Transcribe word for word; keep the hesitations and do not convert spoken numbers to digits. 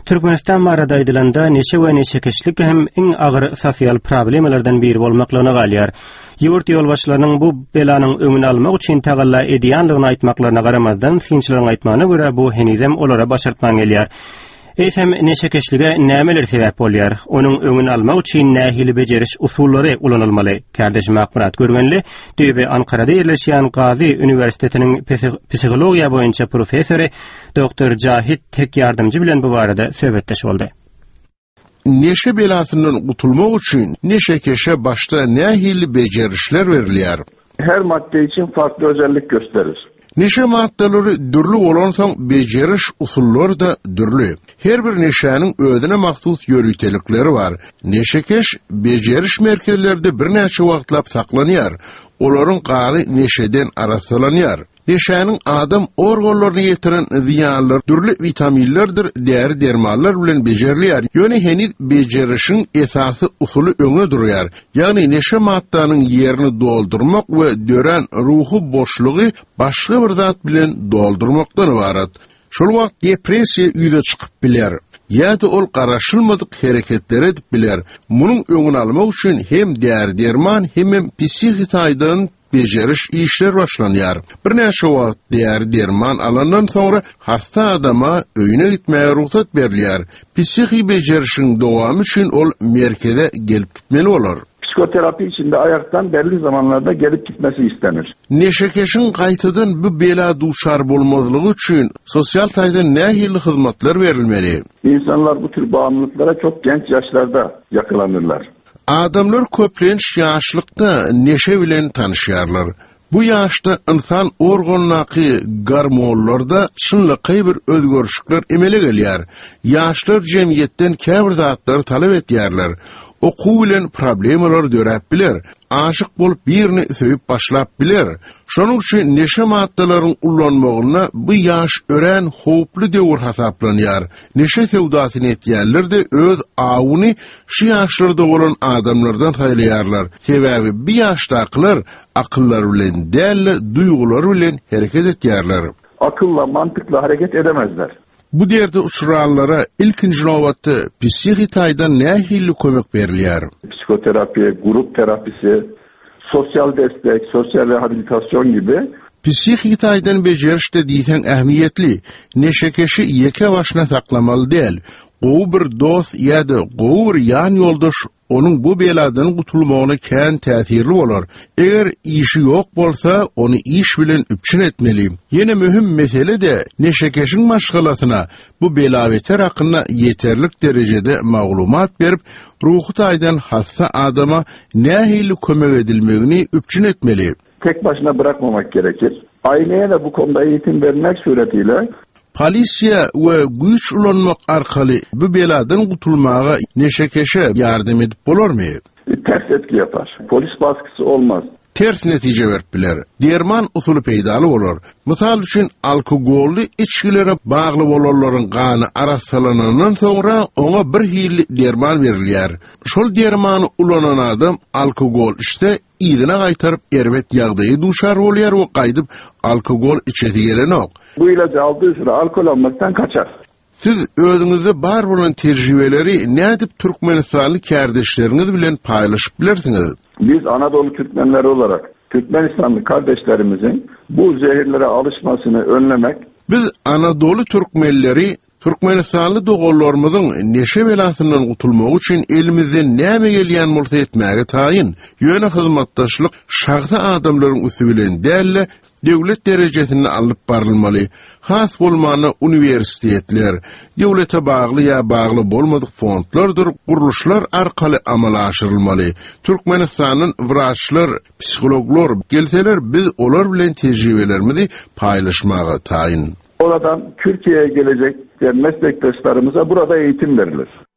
Türkmenistan barada aýdylanda neşe we neşekeşlik hem iň agyr sosial problemlerden biri bolmaklaryny galýar. Ýurt ýolbaşçylarynyň bu belanyň öňüni almak üçin tagalla ediýanlygyny aýtmaklaryna garamazdan synçylaryň aýtmagyna görä bu henizem olara başartman gelýär. Eýsem neşekeşlige nämeler sebäp bolýar? Onuň öňüni almak üçin nähili bejeriş usullary ulanylmaly? Kardeş Makmurat Görgenli, Döbe Ankara'da ýerleşýän Gazi Üniversitetiniň psihologiýa boýunça professory doktor Jahit Tek ýardymjy bilen bu barada söhbetdeş boldy. Neşe belasından gutulmak üçin neşekeşe başta nähili bejerişler berilýär? Her madde için farklı özellik gösterir. Neşe maddeleri dürlü olan soň bejeriş usulları da dürlü. Her bir neşenin özüne mahsus ýörütelikleri var. Neşekeş bejeriş merkezlerinde bir näçe wagtlap saklanýar. Olaryň galy neşeden arasalanýar. Neşenin adam organlaryny ýetiren ziýanlar dürlü vitaminlerdir, däri dermanlar bilen bejerilýär. Ýöne heniz bejerişiň esasy usuly öňe durýar. Ýagny neşe maddanyň ýerini doldurmak we dören ruhu boşlugy başga bir zat bilen doldurmakdan ibarat. Şol wagt depressiýa ýüze çykyp biler. Ýa-da ol garaşylmadyk hereketler edip biler. Munyň öňüni almak üçin hem däri derman hem psihik taýdan bejeriş işler başlanýar. Bir näçe wagt däri derman alandan soňra hasta adama öýüne gitmäge ruhsat berilýär. Psihik bejerişiň dowamy üçin ol merkeze gelip gitmeli bolar. Psikoterapi içinde ayaktan belli zamanlarda gelip gitmesi istenir. Neşekeşin gaýtadan bu bela duşar bolmazlygy üçin sosial taýdan nähili hyzmatlar berilmeli? İnsanlar bu tür bağımlılıklara çok genç yaşlarda yakalanırlar. Adamlar köplenç ýaşlykda neşe bilen tanışýarlar. Bu ýaşda insan organlaky gormonlarda çynlyky bir özgörüşler emele gelýär. Ýaşlar jemgyýetden käbir zatlar talap etýärler. Okuw bilen problemler dörep biler. Aşyk bolup birini söýüp başlap biler. Şonuň üçin neşe maddalaryň ullanmagyna bu ýaş ören howply döwür hasaplanýar. Neşe sewdasyny etýärler de öz awyny şu ýaşlarda bolan adamlardan taýlaýarlar. Sebäbi bu ýaşdakylar akyllar bilen däl duýgular bilen hereket etýärler. Akılla, mantıkla hareket edemezler. Bu derde uçuranlara ilkinci nowatda psihik taýdan nähili kömek berilýär? Psikoterapi, grup terapisi, sosyal destek, sosyal rehabilitasyon gibi. Psihik taýdan bejeriş de diýsen ähmiýetli. Neşekeşi ýeke başyna saklamaly däl. Gowy bir dost ýa-da gowy bir ýan ýoldaş onun bu beladan gutulmagyna kän täsirli bolar. Eger işi ýok bolsa, onu iş bilen üpçün etmeli. Ýene mühim mesele de neşekeşiň maşgalasyna, bu bela beter hakyna ýeterlik derejede maglumat berip, ruhy taýdan hassa adama nähili kömek edilmegini üpçün etmeli. Tek başına bırakmamak gerekir. Aileye de bu konuda eğitim vermek suretiyle polisiýa we güýç ulanmak arkaly bu beladan gutulmaga neşekeşe ýardym edip bolarmy? Ters etki yapar. Polis baskısı olmaz. Ters netije berip biler. Derman usuly peýdaly bolar. Mysal üçin alkogoly içkilere bagly bolanlaryň gany arasalanandan soňra oňa bir hili derman berilýär. Şol dermany ulanan adam alkogol işte ýygyna gaýtaryp erbet ýagdaýy duşar bolýar we gaýdyp alkogol içeti gelenok. Bu ilacı aldığı süre alkol almaktan kaçar. Siz özüňizde bar bolan tejribeleri nädip Türkmenistanly kardeşleriniz bilen paýlaşyp bilersiňiz? Biz Anadolu Türkmenleri olarak Türkmenistanlı kardeşlerimizin bu zehirlere alışmasını önlemek. Biz Anadolu Türkmenleri Türkmenistanly dogallarymyzyň neşe belasyndan gutulmak üçin elimizden näme gelýän bolsa etmäge taýyn. Ýöne hyzmatdaşlyk şahsy adamlaryň üstü bilen däl döwlet derejesinde alyp barylmaly. Has bolmany universitetler, döwlete bagly ýa bagly bolmadyk fondlardyr, guruluşlar arkaly amala aşyrylmaly. Türkmenistanyň wraçlar, psikologlar gelseler biz olar bilen tejribelerimizi paýlaşmaga taýyn. Oradan Türkiye'ye gelecek meslektaşlarımıza burada eğitim verilir.